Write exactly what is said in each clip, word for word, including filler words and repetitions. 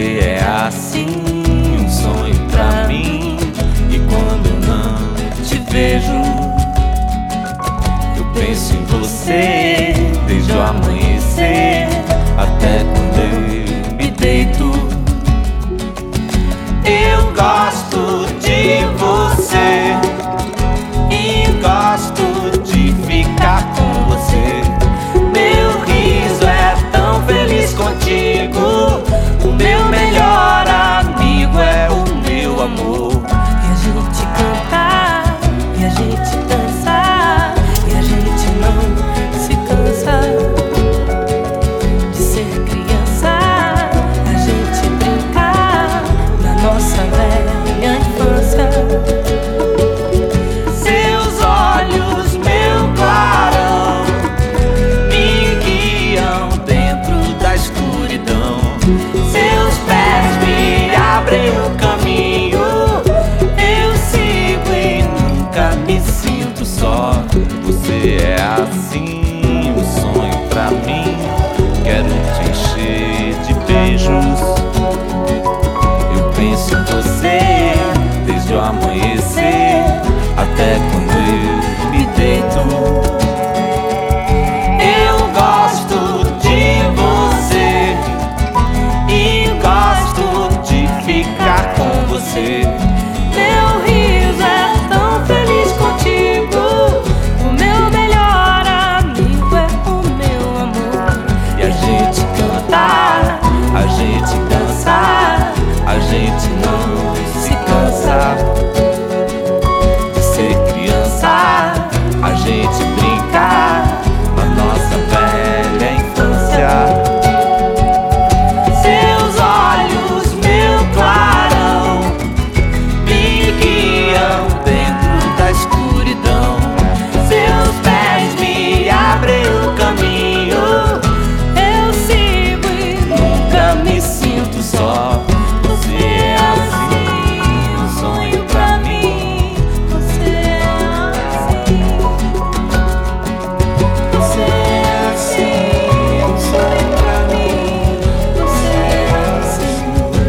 Você é assim, um sonho pra mim. E quando eu não te vejo, eu penso em você desde o amanhecer até quando eu me deito. Eu gosto de você e gosto de ficar com você. Meu riso é tão feliz contigo. O meu melhor amigo é o meu amor. E a gente cantar, e a gente dançar, e a gente não se cansa de ser criança. A gente brincar na nossa velha infância. Seus olhos, meu clarão, me guiam dentro da escuridão. Seus pés me abrem o caminho. Eu sigo e nunca me sinto só. Você é assim, um sonho pra mim. Quero te encher de beijos. Eu penso em você desde o amanhecer até quando eu me deito. Eu gosto de você e gosto de ficar com você. Meu riso é tão feliz contigo. O meu melhor amigo é o meu amor. E a gente cantar, a gente dançar, a gente não se cansa de ser criança. A gente brincar na nossa velha infância. Seus olhos, meu clarão, me guiam dentro da escuridão. Seus pés me abrem o caminho. Eu sigo e nunca me sinto só. Você é assim, um sonho pra mim. Você é assim. Você é assim, um sonho pra mim. Você é assim.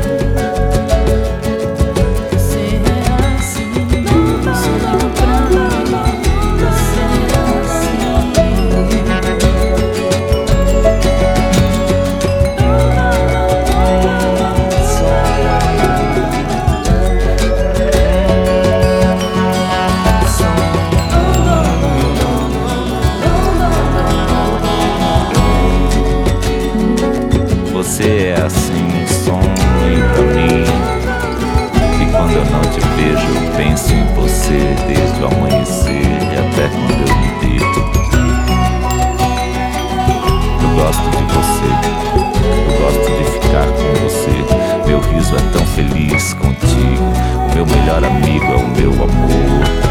Você é assim, um sonho pra mim. Você é Você é assim, um sonho pra mim. E quando eu não te vejo, eu penso em você desde o amanhecer e até quando eu me deito. Eu gosto de você, eu gosto de ficar com você. Meu riso é tão feliz contigo. O meu melhor amigo é o meu amor.